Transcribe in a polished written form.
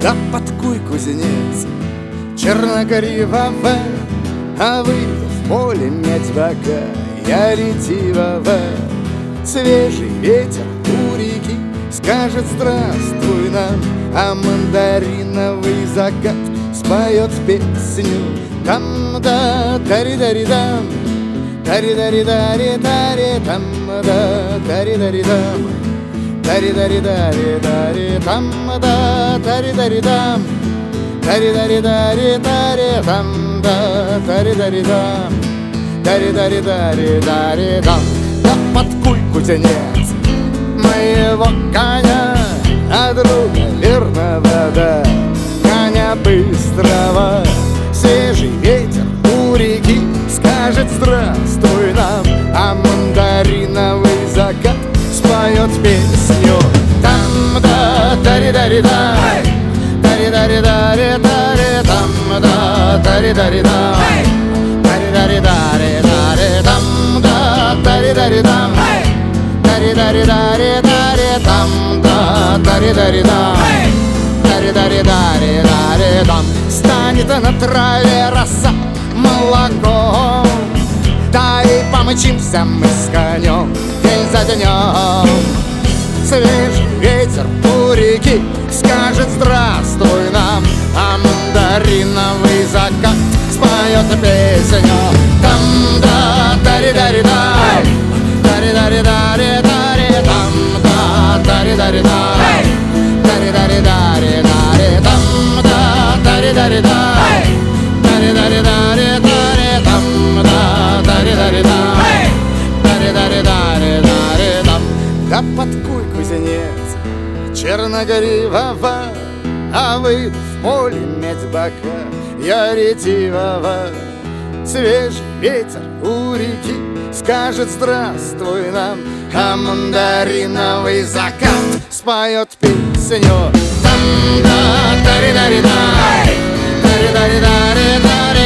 Да подкуй, кузнец, черногривого, а вы в поле медь бока, я ретивого. Свежий ветер у реки скажет здравствуй нам, а мандариновый закат споет песню. Там-да, тари-дари-дам, тари-дари-дари-дари, там-да, тари-дари-дам, тари-дари-дари-дари, там-да, тари-дари-дам, тари-дари-дари-дари, там-да, тари-дари-дам, тари-дари-дари-дари-дам. Да подкуй, кузнец, моего коня, а друга верного, да, коня быстрого. Свежий ветер у реки скажет здравствуй нам, а мандариновый закат споет песню. Там-да, тари-дари-да, тари-дари-дари-дари, там-да, тари-дари-да, тари-дари-дари-дари, там-да, тари-дари-дам, тари-дари-дари-дари, там-да, тари-дари-да, тари-дари-дари-дари-дам. Станет на траве роса молоком, да и помчимся мы с конем день за днем. Свежий ветер у реки скажет здравствуй нам, а мандариновый закат споет песню. Там-да, тари-дари-да, тари-дари-дари-дари, там-да, тари-дари-да, тари-дари-дари-дари, там-да, тари-дари-да, тари-дари-дари-дари, там-да, тари-дари-да, тари-дари-дари-дари-дам. Да подкуй, кузнец, черногривого, а вы в поле медь бока, я ретивого. Свежий ветер у реки скажет здравствуй нам, а мандариновый закат споет песню. Там-да, тари-дари-да, тари-дари-дари-дари,